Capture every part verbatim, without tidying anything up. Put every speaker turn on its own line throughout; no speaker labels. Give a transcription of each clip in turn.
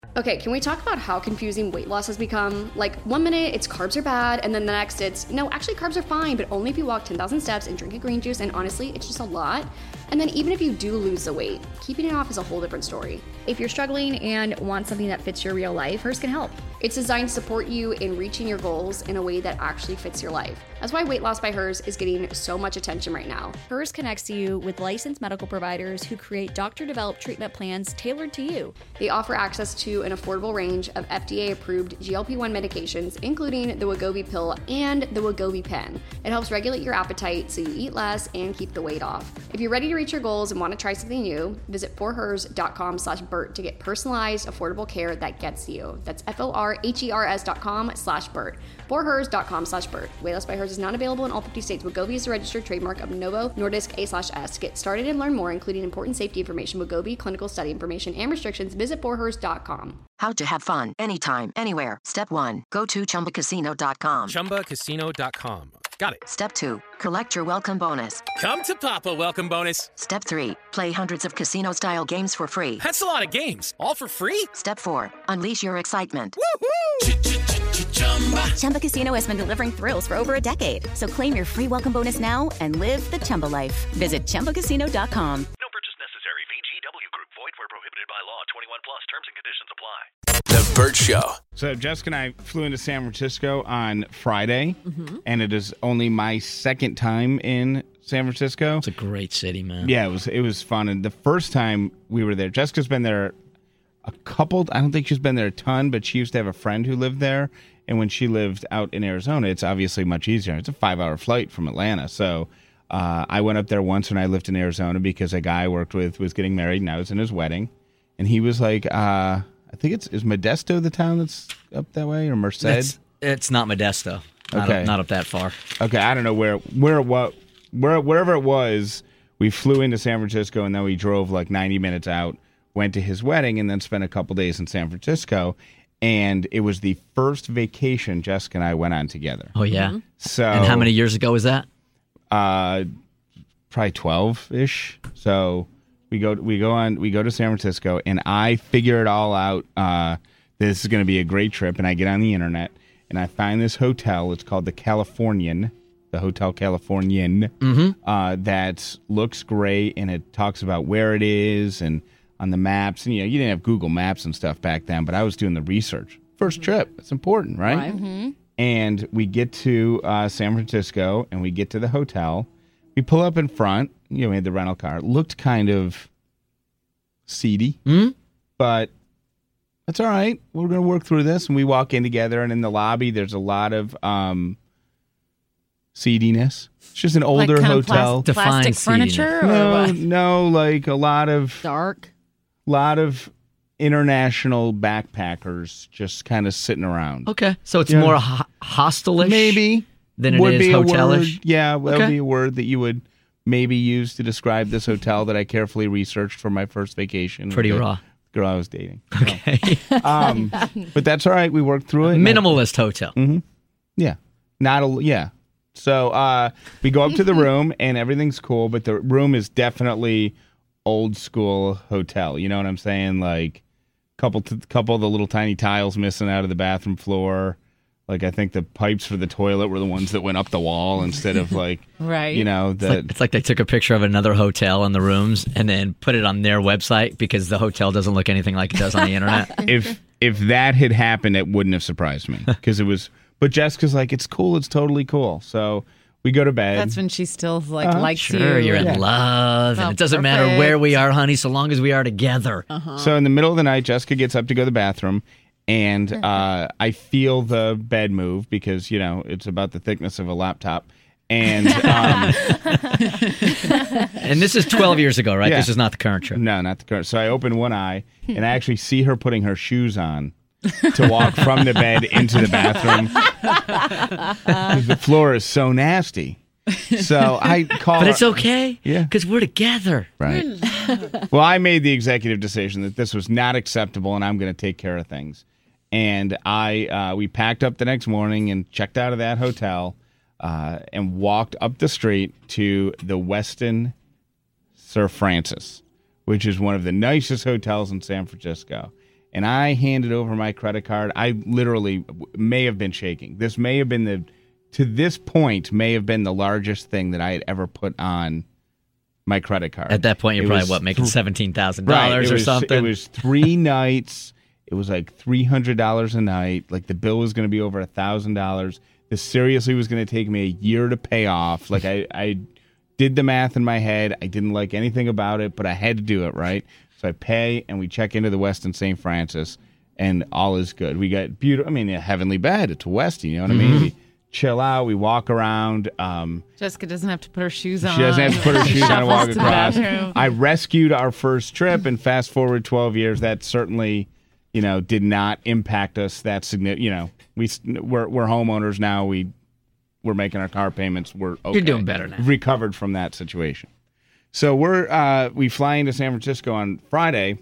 Okay, can we talk about how confusing weight loss has become? Like, one minute it's carbs are bad, and then the next it's, no, actually carbs are fine, but only if you walk ten thousand steps and drink a green juice, and honestly, it's just a lot. And then even if you do lose the weight, keeping it off is a whole different story.
If you're struggling and want something that fits your real life, Hers can help.
It's designed to support you in reaching your goals in a way that actually fits your life. That's why Weight Loss by Hers is getting so much attention right now.
Hers connects you with licensed medical providers who create doctor-developed treatment plans tailored to you.
They offer access to an affordable range of F D A-approved G L P one medications, including the Wegovy pill and the Wegovy pen. It helps regulate your appetite so you eat less and keep the weight off. If you're ready to reach your goals and want to try something new, visit forhers.com slash Bert to get personalized, affordable care that gets you. That's F-O-R-H-E-R-S dot com slash Bert. forhers.com slash Bert. Weight Loss by Hers is not available in all fifty states. Wegovy is a registered trademark of Novo Nordisk A slash S. To get started and learn more, including important safety information, Wegovy, clinical study information, and restrictions, visit forhers dot com.
How to have fun anytime, anywhere. Step one, go to chumba casino dot com.
chumba casino dot com. Got it.
Step two, collect your welcome bonus.
Come to Papa welcome bonus.
Step three, play hundreds of casino-style games for free.
That's a lot of games. All for free?
Step four, unleash your excitement.
Woohoo!
Chumba Casino has been delivering thrills for over a decade. So claim your free welcome bonus now and live the Chumba life. Visit chumba casino dot com.
No purchase necessary. V G W Group. Void where prohibited by law. twenty-one plus. Terms and conditions apply.
The Bert Show.
So Jessica and I flew into San Francisco on Friday,
Mm-hmm.
and it is only my second time in San Francisco.
It's a great city, man.
Yeah, it was it was fun. And the first time we were there, Jessica's been there a couple. I don't think she's been there a ton, but she used to have a friend who lived there. And when she lived out in Arizona, it's obviously much easier. It's a five-hour flight from Atlanta. So uh, I went up there once when I lived in Arizona because a guy I worked with was getting married, and I was in his wedding. And he was like, uh, I think it's, is Modesto the town that's up that way, or Merced?
It's, it's not Modesto. Not,
Okay.
up, not up that far.
Okay, I don't know where, where, what, where, wherever it was, we flew into San Francisco, and then we drove like ninety minutes out, went to his wedding, and then spent a couple days in San Francisco. And it was the first vacation Jessica and I went on together.
Oh, yeah?
So,
And how many years ago was that?
Uh, probably twelve-ish. So we go we go on we go to San Francisco, and I figure it all out. Uh, this is going to be a great trip, and I get on the internet and I find this hotel. It's called the Californian, the Hotel Californian.
Mm-hmm.
Uh, that looks great, and it talks about where it is and on the maps. And you know, you didn't have Google Maps and stuff back then, but I was doing the research. First trip, it's important, right?
Right. Mm-hmm.
And we get to uh, San Francisco, and we get to the hotel. We pull up in front. You know, we had the rental car. It looked kind of seedy,
Hmm?
but that's all right. We're going to work through this. And we walk in together, and in the lobby, there's a lot of um, seediness. It's just an older
like kind of
hotel.
plas- plastic furniture, or
no,
what?
no, like a lot of
Dark.
lot of international backpackers just kind of sitting around.
Okay. So it's
Yeah.
more ho- hostile-ish
Maybe.
than it
would
is
be a
hotel-ish?
word, yeah, that would
Okay.
be a word that you would maybe use to describe this hotel that I carefully researched for my first vacation. with
Pretty
the
raw.
Girl I was dating.
Okay.
Um, but that's all right. We worked through it.
Minimalist hotel.
Mm-hmm. Yeah. Not a, yeah. So uh, we go up to the room, and everything's cool, but the room is definitely old school hotel. You know what I'm saying? Like, couple t- couple of the little tiny tiles missing out of the bathroom floor. Like, I think the pipes for the toilet were the ones that went up the wall instead of like,
Right.
you know,
It's
the
like, it's like they took a picture of another hotel in the rooms and then put it on their website because the hotel doesn't look anything like it does on the internet.
if if that had happened, it wouldn't have surprised me because it was. But Jessica's like, it's cool, it's totally cool. So we go to bed.
That's when she still like
Uh-huh.
likes
Sure,
you.
you're in
Yeah.
love, and
Oh,
it doesn't matter
perfect.
where we are, honey, so long as we are together.
Uh-huh.
So in the middle of the night, Jessica gets up to go to the bathroom, and uh, I feel the bed move because, you know, it's about the thickness of a laptop. And um,
And this is twelve years ago, right?
Yeah.
This is not the current trip.
no, not the current. So I open one eye, and I actually see her putting her shoes on to walk from the bed into the bathroom. 'Cause the floor is so nasty. So I call
But
her-
it's okay.
Yeah.
Because we're together.
Right. Well, I made the executive decision that this was not acceptable, and I'm going to take care of things. And I, uh, we packed up the next morning and checked out of that hotel, uh, and walked up the street to the Westin Sir Francis, which is one of the nicest hotels in San Francisco. and I handed over my credit card. I literally may have been shaking. This may have been the, to this point, may have been the largest thing that I had ever put on my credit card.
At that point, you're
it
probably,
was,
what, making seventeen thousand
right,
dollars or
was,
something?
It was three nights. It was like three hundred dollars a night. Like the bill was going to be over one thousand dollars. This seriously was going to take me a year to pay off. Like I, I did the math in my head. I didn't like anything about it, but I had to do it, right? So I pay, and we check into the Westin Saint Francis, and all is good. We got beautiful, I mean, a heavenly bed. It's a Westin, you know what
Mm-hmm.
I mean? We chill out. We walk around. Um,
Jessica doesn't have to put her shoes on.
she doesn't have to put her shoes on and walk
Shuffles to the
across.
bathroom.
I rescued our first trip, and fast forward twelve years, that certainly, you know, did not impact us that significant. You know, we, we're, we're homeowners now. We, we're making our car payments. We're okay.
You're doing better now.
Recovered from that situation. So we're uh, we fly into San Francisco on Friday,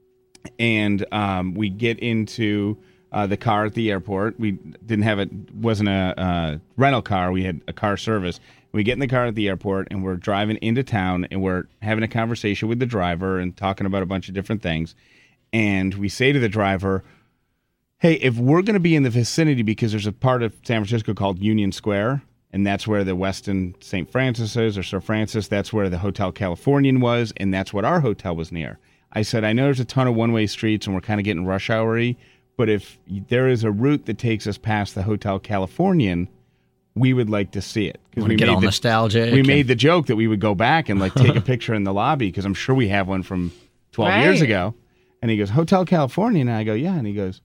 and um, we get into uh, the car at the airport. We didn't have it wasn't a uh, rental car. We had a car service. We get in the car at the airport, and we're driving into town, and we're having a conversation with the driver and talking about a bunch of different things. And we say to the driver, hey, if we're going to be in the vicinity, because there's a part of San Francisco called Union Square, and that's where the Westin Saint Francis is, or Sir Francis. That's where the Hotel Californian was, and that's what our hotel was near. I said, I know there's a ton of one-way streets, and we're kind of getting rush hour-y, but if there is a route that takes us past the Hotel Californian, we would like to see it.
Want to get all
the,
nostalgic.
We
and-
made the joke that we would go back and like take a picture in the lobby, because I'm sure we have one from twelve
Right.
years ago. And he goes, Hotel California? And I go, yeah. And he goes,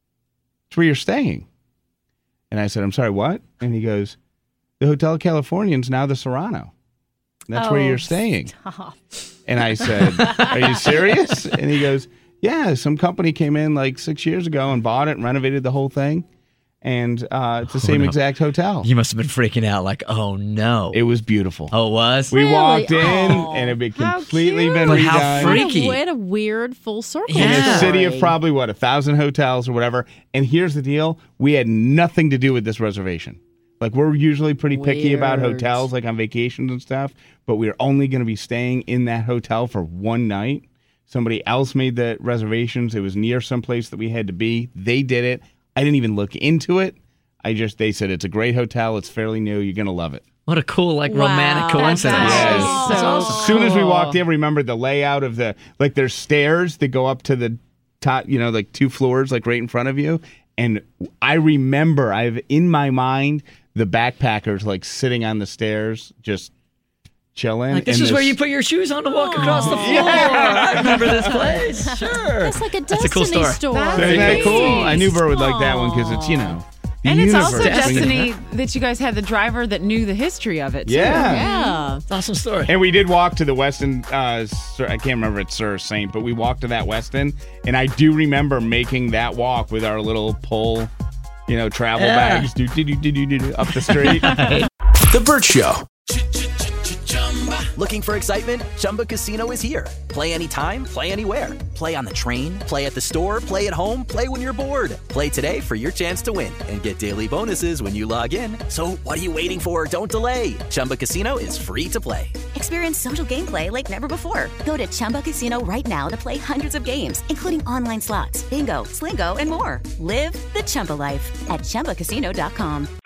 it's where you're staying. And I said, I'm sorry, what? And he goes, the Hotel Californian's now the Serrano. That's
Oh,
where you're staying.
Stop.
And I said, are you serious? And he goes, yeah, some company came in like six years ago and bought it and renovated the whole thing. And uh, it's the
Oh,
same
no.
exact hotel.
You must have been freaking out like, oh, no.
It was beautiful.
oh, it was?
We
Really?
walked in,
Aw,
and it had been
how
completely
cute.
been
But
redone.
how freaky.
What a weird full circle.
Yeah.
In a city of
story.
probably, what, a thousand hotels or whatever. And here's the deal. We had nothing to do with this reservation. Like, we're usually pretty picky about
Weird.
hotels, like on vacations and stuff, but we are only going to be staying in that hotel for one night. Somebody else made the reservations. It was near someplace that we had to be. They did it. I didn't even look into it. I just, they said, it's a great hotel. It's fairly new. You're going to love it.
What a cool, like,
Wow.
romantic coincidence.
Yes.
That's
That's
so
awesome.
As soon as we
cool.
walked in, remember the layout of the, like there's stairs that go up to the top, you know, like two floors, like right in front of you. And I remember, I have in my mind, the backpackers like sitting on the stairs, just chilling.
Like, this
and
is where you put your shoes on to walk across the floor. I remember this place. Sure.
That's like a
That's a cool
Destiny
story.
story.
Isn't that
Nice.
cool? I knew Bert would like that one because it's, you know, the
And it's
universe.
also
Destiny.
Destiny that you guys had the driver that knew the history of it, too.
Yeah.
Yeah.
Awesome story.
And we did walk to the Westin, uh, Sir, I can't remember if it's Sir or Saint, but we walked to that Westin, and I do remember making that walk with our little pull, you know, travel
Yeah.
bags do, do, do, do, do, do, up the street.
The Burt Show.
Looking for excitement? Chumba Casino is here. Play anytime, play anywhere. Play on the train, play at the store, play at home, play when you're bored. Play today for your chance to win and get daily bonuses when you log in. So what are you waiting for? Don't delay. Chumba Casino is free to play.
Experience social gameplay like never before. Go to Chumba Casino right now to play hundreds of games, including online slots, bingo, Slingo, and more. Live the Chumba life at Chumba Casino dot com.